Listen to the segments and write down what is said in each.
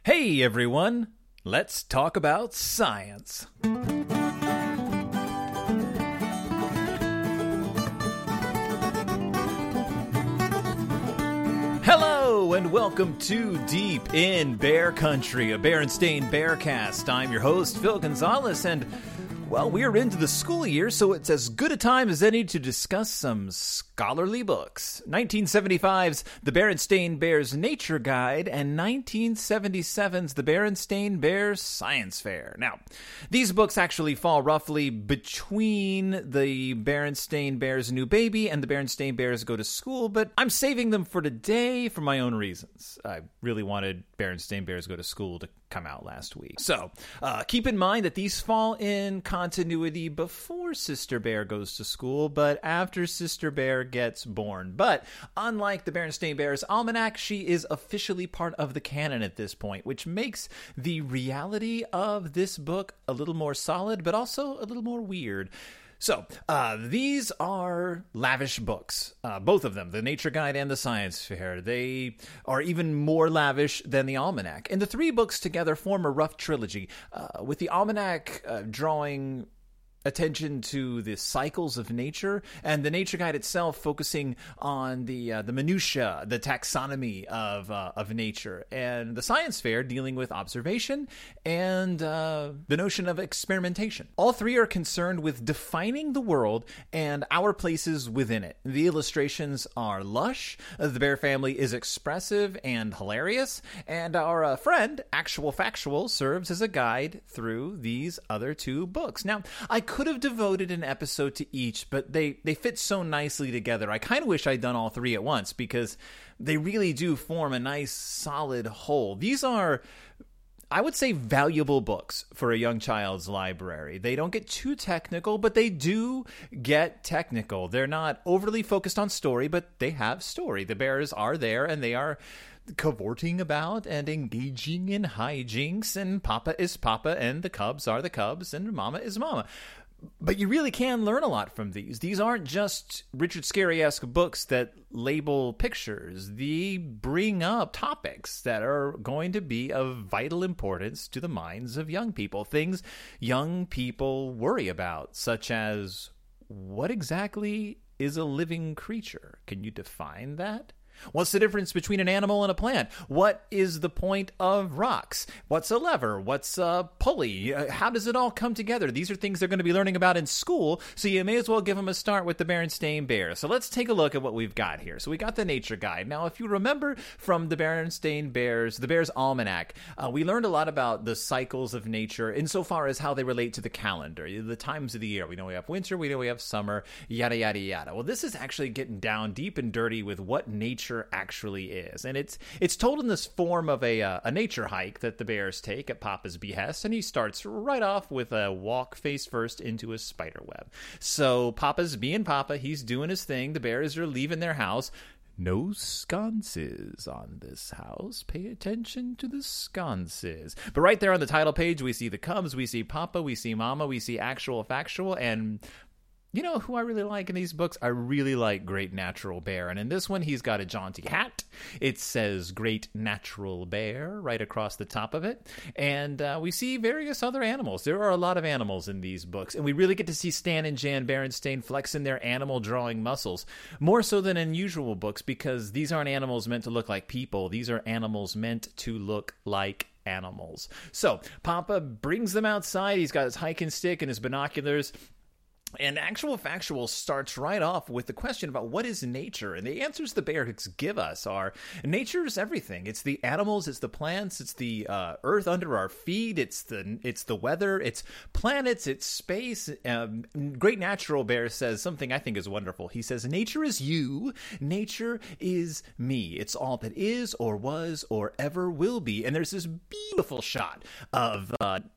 Hey everyone, let's talk about science. Hello and welcome to Deep in Bear Country, a Berenstain Bearcast. I'm your host, Phil Gonzalez, and well, we're into the school year, so it's as good a time as any to discuss some scholarly books. 1975's The Berenstain Bears Nature Guide and 1977's The Berenstain Bears Science Fair. Now, these books actually fall roughly between The Berenstain Bears New Baby and The Berenstain Bears Go to School, but I'm saving them for today for my own reasons. I really wanted Berenstain Bears Go to School to come out last week. So, keep in mind that these fall in continuity before Sister Bear goes to school, but after Sister Bear gets born. But unlike the Berenstain Bears Almanac, she is officially part of the canon at this point, which makes the reality of this book a little more solid, but also a little more weird. So, these are lavish books, both of them, the Nature Guide and the Science Fair. They are even more lavish than the Almanac. And the three books together form a rough trilogy, with the Almanac drawing attention to the cycles of nature, and the Nature Guide itself focusing on the minutiae, the taxonomy of nature, and the Science Fair dealing with observation and the notion of experimentation. All three are concerned with defining the world and our places within it. The illustrations are lush, the Bear family is expressive and hilarious, and our friend, Actual Factual, serves as a guide through these other two books. Now, I could have devoted an episode to each, but they fit so nicely together. I kind of wish I'd done all three at once because they really do form a nice, solid whole. These are, I would say, valuable books for a young child's library. They don't get too technical, but they do get technical. They're not overly focused on story, but they have story. The bears are there, and they are cavorting about and engaging in hijinks, and Papa is Papa, and the cubs are the cubs, and Mama is Mama. But you really can learn a lot from these. These aren't just Richard Scarry-esque books that label pictures. They bring up topics that are going to be of vital importance to the minds of young people. Things young people worry about, such as, what exactly is a living creature? Can you define that? What's the difference between an animal and a plant? What is the point of rocks? What's a lever? What's a pulley? How does it all come together? These are things they're going to be learning about in school, so you may as well give them a start with the Berenstain Bears. So let's take a look at what we've got here. So we got the Nature Guide. Now, if you remember from the Berenstain Bears, the Bears Almanac, we learned a lot about the cycles of nature insofar as how they relate to the calendar, the times of the year. We know we have winter, we know we have summer, yada, yada, yada. Well, this is actually getting down deep and dirty with what nature actually is, and it's told in this form of a nature hike that the bears take at Papa's behest, and he starts right off with a walk face first into a spider web. So Papa's being Papa, he's doing his thing. The bears are leaving their house. No sconces on this house. Pay attention to the sconces. But right there on the title page, we see the cubs, we see Papa, we see Mama, we see Actual Factual, and you know who I really like in these books? I really like Great Natural Bear. And in this one, he's got a jaunty hat. It says Great Natural Bear right across the top of it. And we see various other animals. There are a lot of animals in these books. And we really get to see Stan and Jan Berenstain flexing their animal drawing muscles. More so than in usual books, because these aren't animals meant to look like people. These are animals meant to look like animals. So Papa brings them outside. He's got his hiking stick and his binoculars. And Actual Factual starts right off with the question about what is nature? And the answers the bears give us are, nature is everything. It's the animals, it's the plants, it's the earth under our feet, it's the weather, it's planets, it's space. Great Natural Bear says something I think is wonderful. He says, nature is you, nature is me. It's all that is or was or ever will be. And there's this beautiful shot of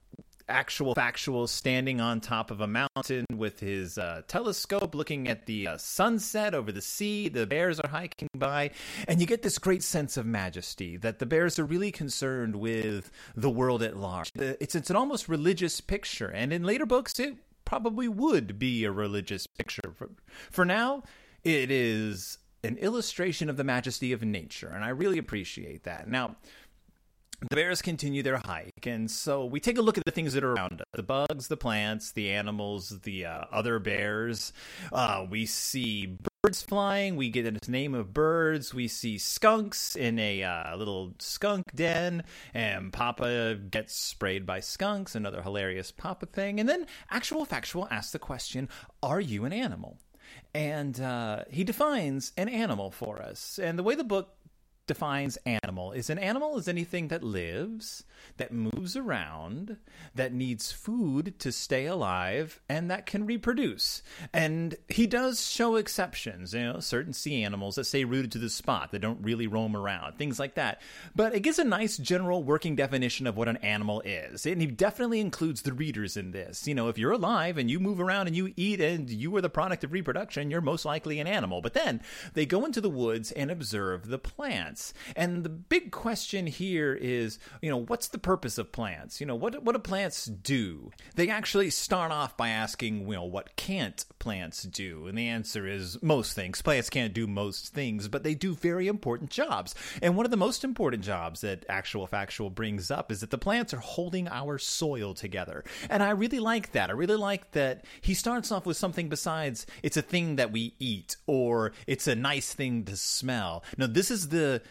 Actual Factual standing on top of a mountain with his telescope looking at the sunset over the sea. The bears are hiking by, and you get this great sense of majesty that the bears are really concerned with the world at large. It's an almost religious picture, and in later books it probably would be a religious picture. For now, it is an illustration of the majesty of nature, and I really appreciate that. Now, the bears continue their hike, and so we take a look at the things that are around us. The bugs, the plants, the animals, the other bears. We see birds flying. We get a name of birds. We see skunks in a little skunk den, and Papa gets sprayed by skunks, another hilarious Papa thing. And then Actual Factual asks the question, are you an animal? And he defines an animal for us. And the way the book defines animal is anything that lives, that moves around, that needs food to stay alive, and that can reproduce. And he does show exceptions, certain sea animals that stay rooted to the spot, that don't really roam around, things like that. But it gives a nice general working definition of what an animal is. And he definitely includes the readers in this. If you're alive and you move around and you eat and you are the product of reproduction, you're most likely an animal. But then they go into the woods and observe the plants. And the big question here is, what's the purpose of plants? What do plants do? They actually start off by asking, what can't plants do? And the answer is most things. Plants can't do most things, but they do very important jobs. And one of the most important jobs that Actual Factual brings up is that the plants are holding our soil together. And I really like that. I really like that he starts off with something besides it's a thing that we eat or it's a nice thing to smell. No, this is the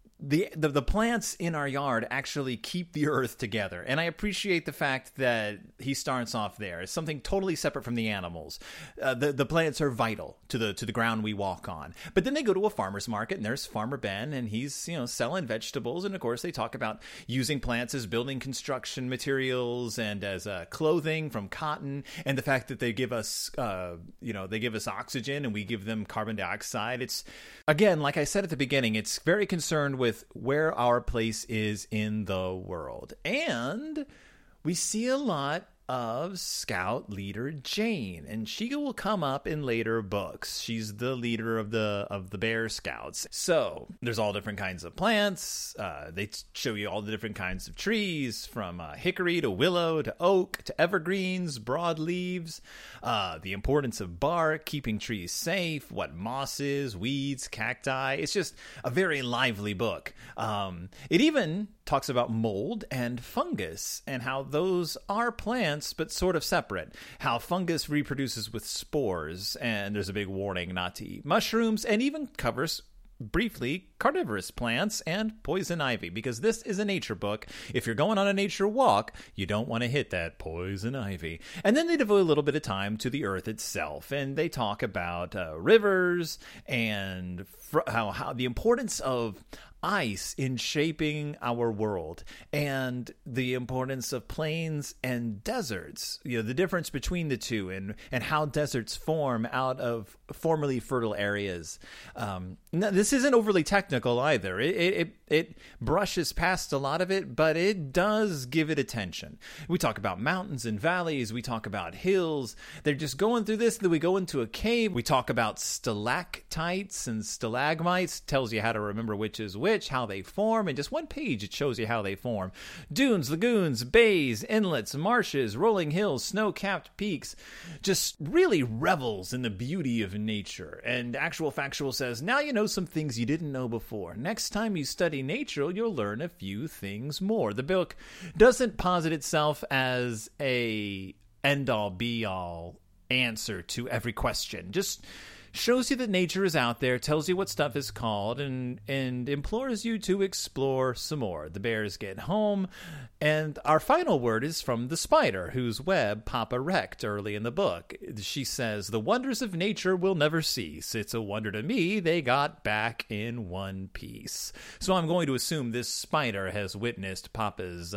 plants in our yard actually keep the earth together. And I appreciate the fact that he starts off there. It's something totally separate from the animals. The plants are vital to the ground we walk on. But then they go to a farmer's market, and there's Farmer Ben, and he's selling vegetables. And of course, they talk about using plants as building construction materials and as clothing from cotton, and the fact that they give us oxygen and we give them carbon dioxide. It's, again, like I said at the beginning, it's very concerned with where our place is in the world. And we see a lot of Scout leader Jane, and she will come up in later books. She's the leader of the Bear Scouts. So there's all different kinds of plants. They show you all the different kinds of trees, from hickory to willow to oak to evergreens, broadleaves, the importance of bark, keeping trees safe, what mosses, weeds, cacti. It's just a very lively book. It even talks about mold and fungus and how those are plants but sort of separate. How fungus reproduces with spores, and there's a big warning not to eat mushrooms, and even covers briefly carnivorous plants and poison ivy, because this is a nature book. If you're going on a nature walk, you don't want to hit that poison ivy. And then they devote a little bit of time to the earth itself, and they talk about rivers and how the importance of ice in shaping our world, and the importance of plains and deserts, the difference between the two, and how deserts form out of formerly fertile areas. Now, this isn't overly technical either. It brushes past a lot of it, but it does give it attention. We talk about mountains and valleys. We talk about hills. They're just going through this. Then we go into a cave. We talk about stalactites and stalagmites. Tells you how to remember which is which, how they form. In just one page, it shows you how they form. Dunes, lagoons, bays, inlets, marshes, rolling hills, snow-capped peaks. Just really revels in the beauty of nature. And Actual Factual says, now you know some things you didn't know before. Next time you study nature, you'll learn a few things more. The book doesn't posit itself as a end-all, be-all answer to every question. Just shows you that nature is out there, tells you what stuff is called, and implores you to explore some more. The bears get home, and our final word is from the spider, whose web Papa wrecked early in the book. She says, the wonders of nature will never cease. It's a wonder to me they got back in one piece. So I'm going to assume this spider has witnessed Papa's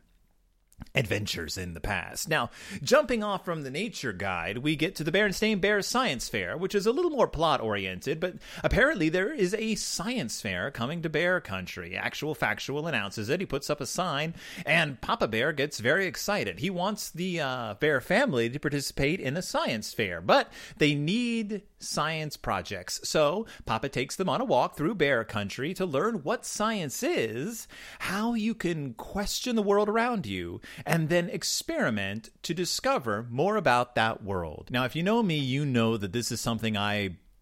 adventures in the past. Now, jumping off from the nature guide, we get to the Berenstain Bear Science Fair, which is a little more plot-oriented, but apparently there is a science fair coming to Bear Country. Actual Factual announces it. He puts up a sign, and Papa Bear gets very excited. He wants the Bear family to participate in a science fair, but they need science projects. So Papa takes them on a walk through Bear Country to learn what science is, how you can question the world around you, and then experiment to discover more about that world. Now, if you know me, you know that this is something I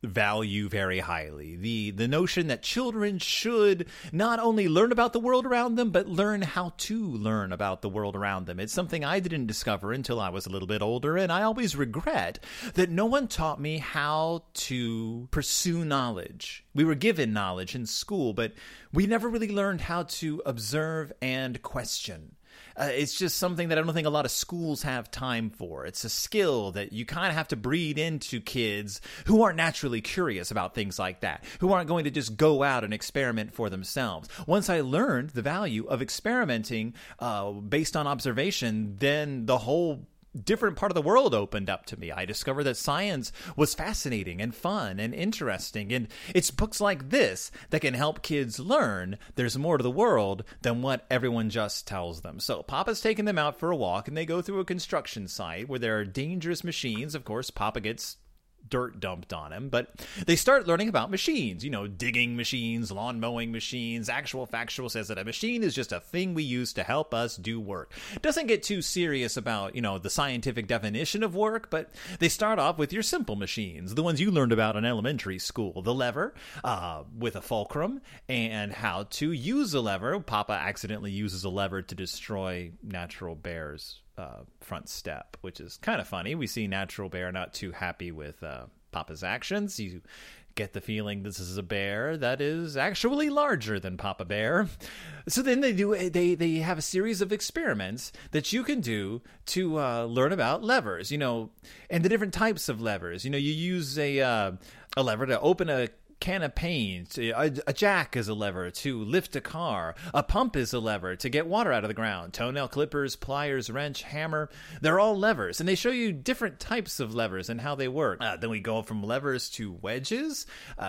value very highly. The notion that children should not only learn about the world around them, but learn how to learn about the world around them. It's something I didn't discover until I was a little bit older, and I always regret that no one taught me how to pursue knowledge. We were given knowledge in school, but we never really learned how to observe and question. It's just something that I don't think a lot of schools have time for. It's a skill that you kind of have to breed into kids who aren't naturally curious about things like that, who aren't going to just go out and experiment for themselves. Once I learned the value of experimenting based on observation, then the whole different part of the world opened up to me. I discovered that science was fascinating and fun and interesting. And it's books like this that can help kids learn there's more to the world than what everyone just tells them. So Papa's taking them out for a walk, and they go through a construction site where there are dangerous machines. Of course, Papa gets dirt dumped on him, but they start learning about machines, digging machines, lawn mowing machines. Actual Factual says that a machine is just a thing we use to help us do work. Doesn't get too serious about, the scientific definition of work, but they start off with your simple machines, the ones you learned about in elementary school. The lever with a fulcrum, and how to use a lever. Papa accidentally uses a lever to destroy Natural Bear's front step, which is kind of funny. We see Natural Bear not too happy with Papa's actions. You get the feeling this is a bear that is actually larger than Papa Bear. So then they have a series of experiments that you can do to learn about levers, and the different types of levers. You use a lever to open a can of paint. A jack is a lever to lift a car. A pump is a lever to get water out of the ground. Toenail clippers, pliers, wrench, hammer, they're all levers. And they show you different types of levers and how they work. Then we go from levers to wedges,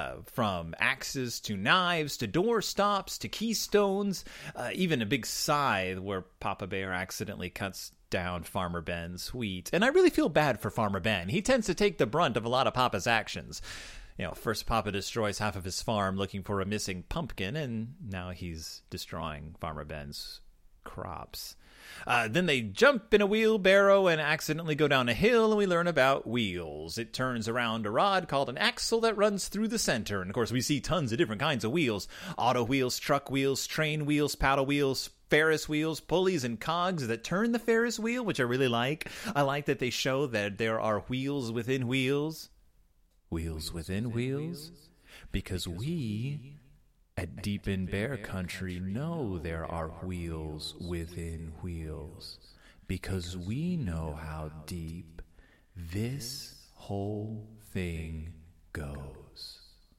from axes to knives, to door stops, to keystones, even a big scythe where Papa Bear accidentally cuts down Farmer Ben's wheat. And I really feel bad for Farmer Ben. He tends to take the brunt of a lot of Papa's actions. First Papa destroys half of his farm looking for a missing pumpkin, and now he's destroying Farmer Ben's crops. Then they jump in a wheelbarrow and accidentally go down a hill, and we learn about wheels. It turns around a rod called an axle that runs through the center. And, of course, we see tons of different kinds of wheels. Auto wheels, truck wheels, train wheels, paddle wheels, Ferris wheels, pulleys, and cogs that turn the Ferris wheel, which I really like. I like that they show that there are wheels within wheels. Wheels within wheels, because we at Deep in Bear Country know there are wheels within wheels, because we know how deep this whole thing goes.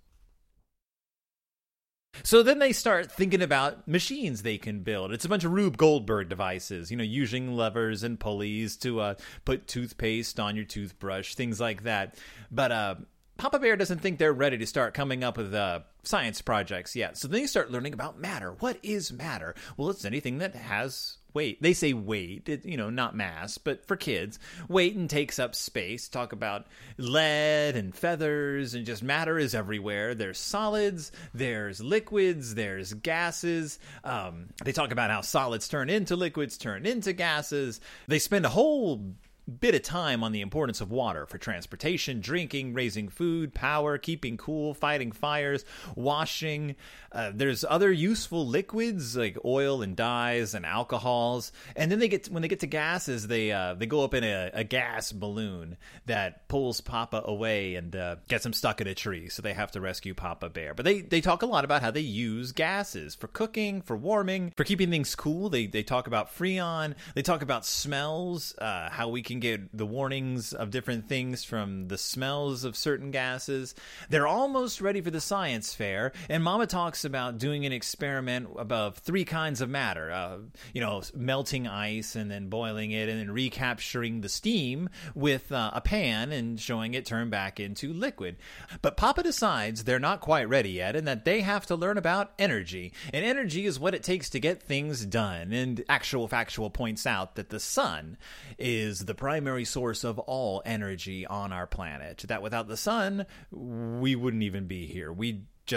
So then they start thinking about machines they can build. It's a bunch of Rube Goldberg devices, using levers and pulleys to put toothpaste on your toothbrush, things like that. But Papa Bear doesn't think they're ready to start coming up with science projects yet. So then you start learning about matter. What is matter? Well, it's anything that has weight. They say weight, not mass, but for kids, weight and takes up space. Talk about lead and feathers, and just matter is everywhere. There's solids, there's liquids, there's gases. They talk about how solids turn into liquids, turn into gases. They spend a whole bit of time on the importance of water for transportation, drinking, raising food, power, keeping cool, fighting fires, washing. There's other useful liquids like oil and dyes and alcohols. And then when they get to gases, they go up in a gas balloon that pulls Papa away and gets him stuck in a tree. So they have to rescue Papa Bear. But they talk a lot about how they use gases for cooking, for warming, for keeping things cool. They talk about Freon. They talk about smells, how we can get the warnings of different things from the smells of certain gases. They're almost ready for the science fair, and Mama talks about doing an experiment about 3 kinds of matter, melting ice and then boiling it and then recapturing the steam with a pan and showing it turn back into liquid. But Papa decides they're not quite ready yet and that they have to learn about energy. And energy is what it takes to get things done. And Actual Factual points out that the sun is the primary source of all energy on our planet. That without the sun, we wouldn't even be here. We'd just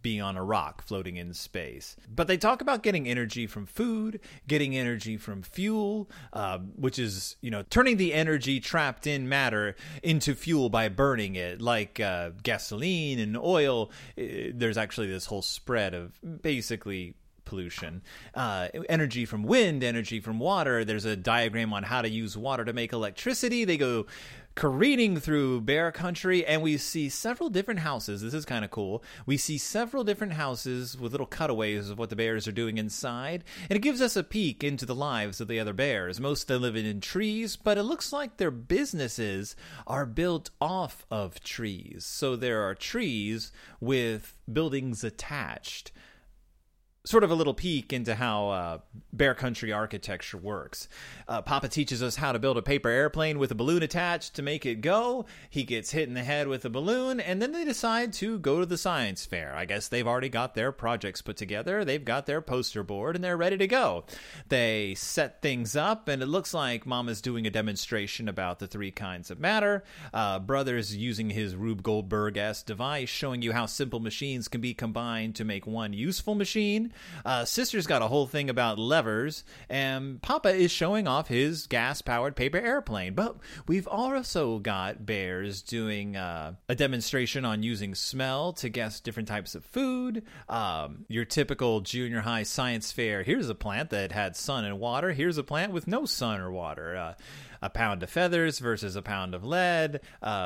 being on a rock floating in space. But they talk about getting energy from food, getting energy from fuel, which is, turning the energy trapped in matter into fuel by burning it, like gasoline and oil. There's actually this whole spread of basically pollution. Energy from wind, energy from water. There's a diagram on how to use water to make electricity. They go careening through bear country, and we see several different houses. This is kind of cool. We see several different houses with little cutaways of what the bears are doing inside, and it gives us a peek into the lives of the other bears. Most of them live in trees, but it looks like their businesses are built off of trees. So there are trees with buildings attached. Sort of a little peek into how bear country architecture works. Papa teaches us how to build a paper airplane with a balloon attached to make it go. He gets hit in the head with a balloon, and then they decide to go to the science fair. I guess they've already got their projects put together. They've got their poster board, and they're ready to go. They set things up, and it looks like Mama's doing a demonstration about the 3 kinds of matter. Brother's using his Rube Goldberg-esque device, showing you how simple machines can be combined to make one useful machine. Sister's got a whole thing about levers, and Papa is showing off his gas-powered paper airplane. But we've also got bears doing a demonstration on using smell to guess different types of food. Your typical junior high science fair. Here's a plant that had sun and water. Here's a plant with no sun or water. A pound of feathers versus a pound of lead,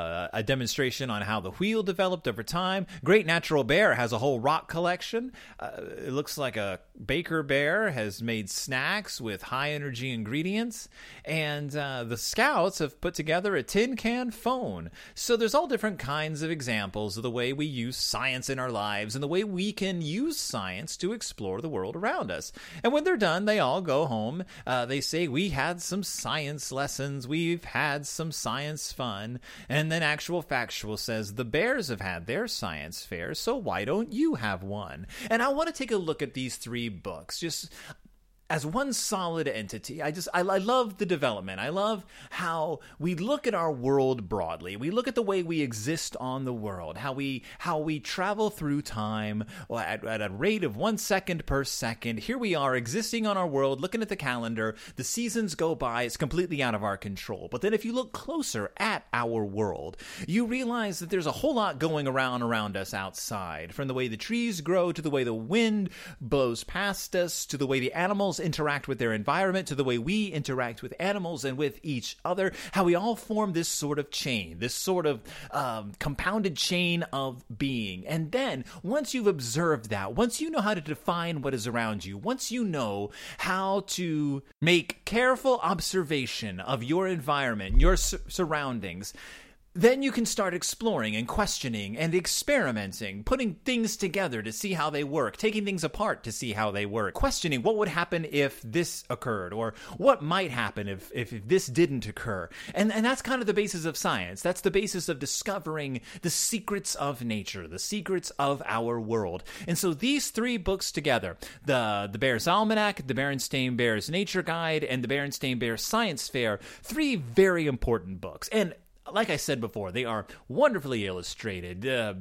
a demonstration on how the wheel developed over time. Great Natural Bear has a whole rock collection. It looks like a baker bear has made snacks with high energy ingredients, and the Scouts have put together a tin can phone. So there's all different kinds of examples of the way we use science in our lives and the way we can use science to explore the world around us. And when they're done, they all go home. They say, we had some science lessons. We've had some science fun. And then Actual Factual says the bears have had their science fair, so why don't you have one? And I want to take a look at these 3 books, just as one solid entity. I love the development. I love how we look at our world broadly. We look at the way we exist on the world, how we travel through time at a rate of 1 second per second. Here we are existing on our world, looking at the calendar. The seasons go by. It's completely out of our control. But then if you look closer at our world, you realize that there's a whole lot going around us outside, from the way the trees grow to the way the wind blows past us to the way the animals interact with their environment to the way we interact with animals and with each other, how we all form this sort of chain, this sort of compounded chain of being. And then once you've observed that, once you know how to define what is around you, once you know how to make careful observation of your environment, your surroundings, then you can start exploring and questioning and experimenting, putting things together to see how they work, taking things apart to see how they work, questioning what would happen if this occurred, or what might happen if this didn't occur. And that's kind of the basis of science. That's the basis of discovering the secrets of nature, the secrets of our world. And so these 3 books together, the Bear's Almanac, the Berenstain Bears Nature Guide, and the Berenstain Bears Science Fair, 3 very important books. And like I said before, they are wonderfully illustrated. Their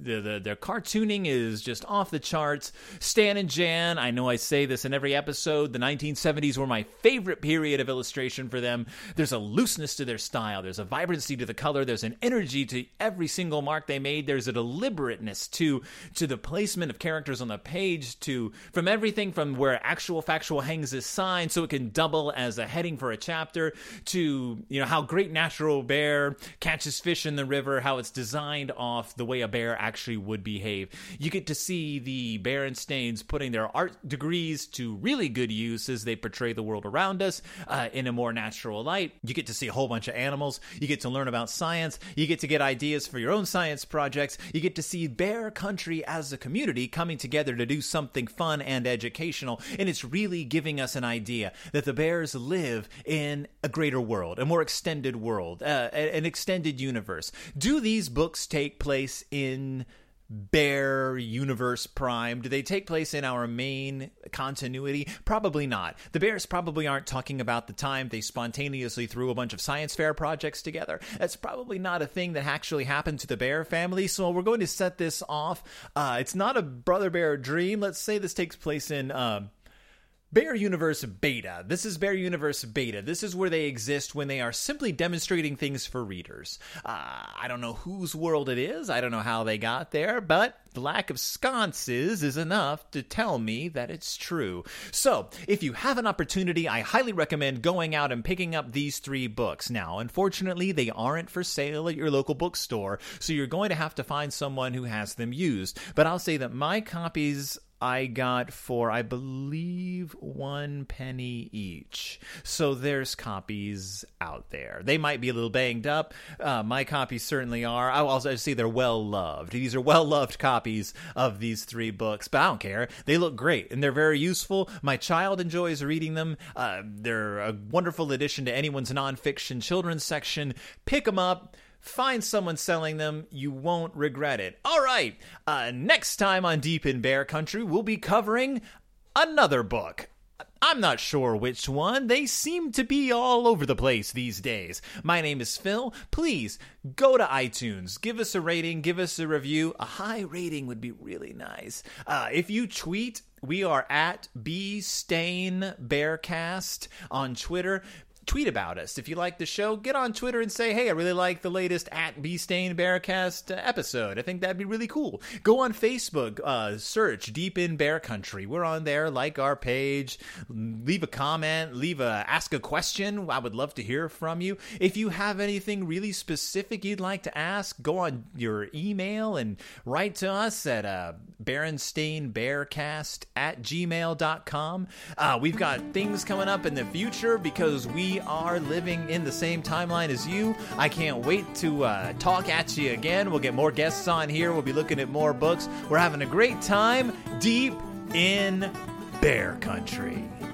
cartooning is just off the charts. Stan and Jan, I know I say this in every episode, the 1970s were my favorite period of illustration for them. There's a looseness to their style. There's a vibrancy to the color. There's an energy to every single mark they made. There's a deliberateness to the placement of characters on the page, from everything from where Actual Factual hangs his sign so it can double as a heading for a chapter, to how Great Natural Bear catches fish in the river, how it's designed off the way a bear actually would behave. You get to see the Berenstains putting their art degrees to really good use as they portray the world around us in a more natural light. You get to see a whole bunch of animals. You get to learn about science. You get to get ideas for your own science projects. You get to see bear country as a community coming together to do something fun and educational. And it's really giving us an idea that the bears live in a greater world, a more extended world, an extended universe. Do these books take place in Bear Universe Prime? Do they take place in our main continuity? Probably not. The Bears probably aren't talking about the time they spontaneously threw a bunch of science fair projects together. That's probably not a thing that actually happened to the Bear family, so we're going to set this off. It's not a Brother Bear dream. Let's say this takes place in Bear Universe Beta. This is Bear Universe Beta. This is where they exist when they are simply demonstrating things for readers. I don't know whose world it is. I don't know how they got there, but the lack of sconces is enough to tell me that it's true. So, if you have an opportunity, I highly recommend going out and picking up these 3 books. Now, unfortunately, they aren't for sale at your local bookstore, so you're going to have to find someone who has them used. But I'll say that my copies I got for, I believe, 1 penny each. So there's copies out there. They might be a little banged up. My copies certainly are. I'll also say they're well-loved. These are well-loved copies of these 3 books, but I don't care. They look great, and they're very useful. My child enjoys reading them. They're a wonderful addition to anyone's nonfiction children's section. Pick them up. Find someone selling them. You won't regret it. All right. Next time on Deep in Bear Country, we'll be covering another book. I'm not sure which one. They seem to be all over the place these days. My name is Phil. Please go to iTunes. Give us a rating. Give us a review. A high rating would be really nice. If you tweet, we are at BStainBearcast on Twitter. Tweet about us. If you like the show, get on Twitter and say, hey, I really like the latest at BStainBearcast episode. I think that'd be really cool. Go on Facebook, search Deep in Bear Country. We're on there. Like our page. Leave a comment. Ask a question. I would love to hear from you. If you have anything really specific you'd like to ask, go on your email and write to us at BerenstainBearcast@gmail.com. We've got things coming up in the future because we are living in the same timeline as you. I can't wait to talk at you again. We'll get more guests on here. We'll be looking at more books. We're having a great time deep in Bear Country.